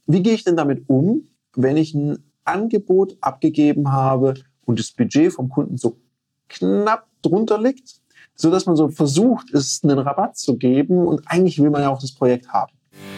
Wie gehe ich denn damit um, wenn ich ein Angebot abgegeben habe und das Budget vom Kunden so knapp drunter liegt, sodass man so versucht, es einen Rabatt zu geben und eigentlich will man ja auch das Projekt haben.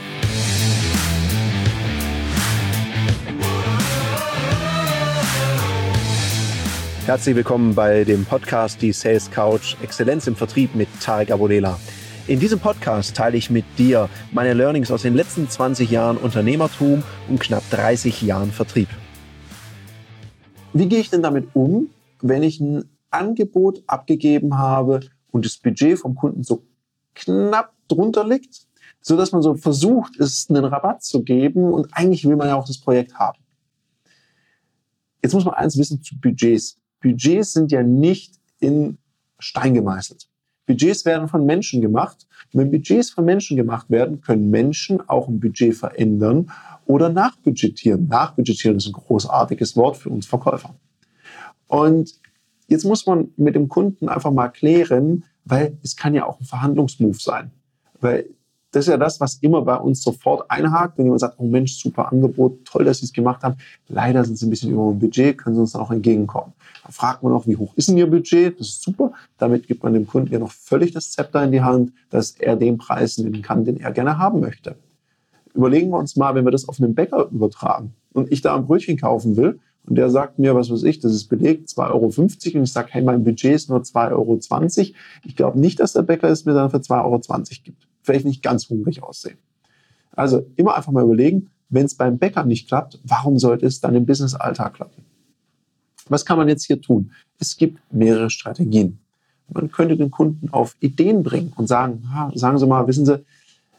Herzlich willkommen bei dem Podcast Die Sales Couch Exzellenz im Vertrieb mit Tarek Abodela. In diesem Podcast teile ich mit dir meine Learnings aus den letzten 20 Jahren Unternehmertum und knapp 30 Jahren Vertrieb. Wie gehe ich denn damit um, wenn ich ein Angebot abgegeben habe und das Budget vom Kunden so knapp drunter liegt, sodass man so versucht, es einen Rabatt zu geben und eigentlich will man ja auch das Projekt haben. Jetzt muss man eins wissen zu Budgets. Budgets sind ja nicht in Stein gemeißelt. Budgets werden von Menschen gemacht. Und wenn Budgets von Menschen gemacht werden, können Menschen auch ein Budget verändern oder nachbudgetieren. Nachbudgetieren ist ein großartiges Wort für uns Verkäufer. Und jetzt muss man mit dem Kunden einfach mal klären, weil es kann ja auch ein Verhandlungsmove sein. Weil das ist ja das, was immer bei uns sofort einhakt, wenn jemand sagt, oh Mensch, super Angebot, toll, dass Sie es gemacht haben. Leider sind Sie ein bisschen über dem Budget, können Sie uns dann auch entgegenkommen. Dann fragt man auch, wie hoch ist denn Ihr Budget? Das ist super. Damit gibt man dem Kunden ja noch völlig das Zepter in die Hand, dass er den Preis nehmen kann, den er gerne haben möchte. Überlegen wir uns mal, wenn wir das auf einen Bäcker übertragen und ich da ein Brötchen kaufen will und der sagt mir, was weiß ich, das ist belegt, 2,50 € und ich sage, hey, mein Budget ist nur 2,20 €. Ich glaube nicht, dass der Bäcker es mir dann für 2,20 € gibt. Vielleicht nicht ganz hungrig aussehen. Also immer einfach mal überlegen, wenn es beim Bäcker nicht klappt, warum sollte es dann im Business-Alltag klappen? Was kann man jetzt hier tun? Es gibt mehrere Strategien. Man könnte den Kunden auf Ideen bringen und sagen, sagen Sie mal, wissen Sie,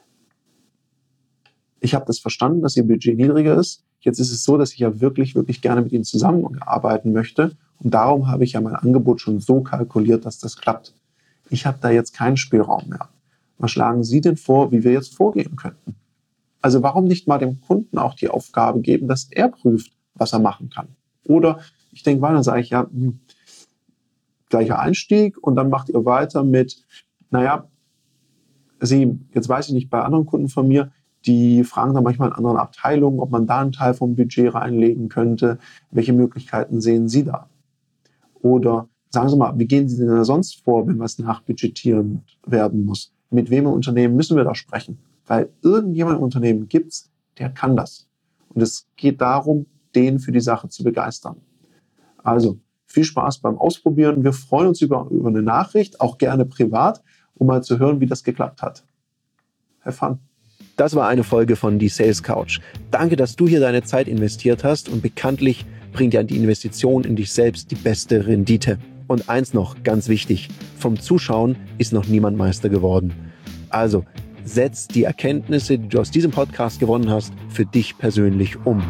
ich habe das verstanden, dass Ihr Budget niedriger ist. Jetzt ist es so, dass ich ja wirklich, wirklich gerne mit Ihnen zusammenarbeiten möchte. Und darum habe ich ja mein Angebot schon so kalkuliert, dass das klappt. Ich habe da jetzt keinen Spielraum mehr. Was schlagen Sie denn vor, wie wir jetzt vorgehen könnten? Also warum nicht mal dem Kunden auch die Aufgabe geben, dass er prüft, was er machen kann? Oder ich denke weiter, dann sage ich, ja, gleicher Einstieg und dann macht ihr weiter mit, jetzt weiß ich nicht, bei anderen Kunden von mir, die fragen dann manchmal in anderen Abteilungen, ob man da einen Teil vom Budget reinlegen könnte. Welche Möglichkeiten sehen Sie da? Oder sagen Sie mal, wie gehen Sie denn da sonst vor, wenn was nachbudgetiert werden muss? Mit wem im Unternehmen müssen wir da sprechen? Weil irgendjemand im Unternehmen gibt's, der kann das. Und es geht darum, den für die Sache zu begeistern. Also viel Spaß beim Ausprobieren. Wir freuen uns über eine Nachricht, auch gerne privat, um mal zu hören, wie das geklappt hat. Have fun. Das war eine Folge von Die Sales Couch. Danke, dass du hier deine Zeit investiert hast und bekanntlich bringt ja die Investition in dich selbst die beste Rendite. Und eins noch, ganz wichtig, vom Zuschauen ist noch niemand Meister geworden. Also setz die Erkenntnisse, die du aus diesem Podcast gewonnen hast, für dich persönlich um.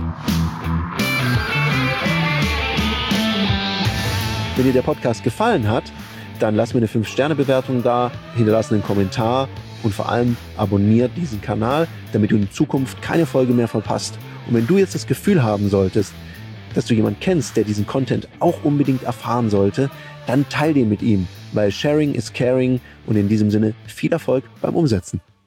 Wenn dir der Podcast gefallen hat, dann lass mir eine 5-Sterne-Bewertung da, hinterlass einen Kommentar und vor allem abonniere diesen Kanal, damit du in Zukunft keine Folge mehr verpasst. Und wenn du jetzt das Gefühl haben solltest, dass du jemanden kennst, der diesen Content auch unbedingt erfahren sollte, dann teil den mit ihm, weil Sharing is Caring und in diesem Sinne viel Erfolg beim Umsetzen.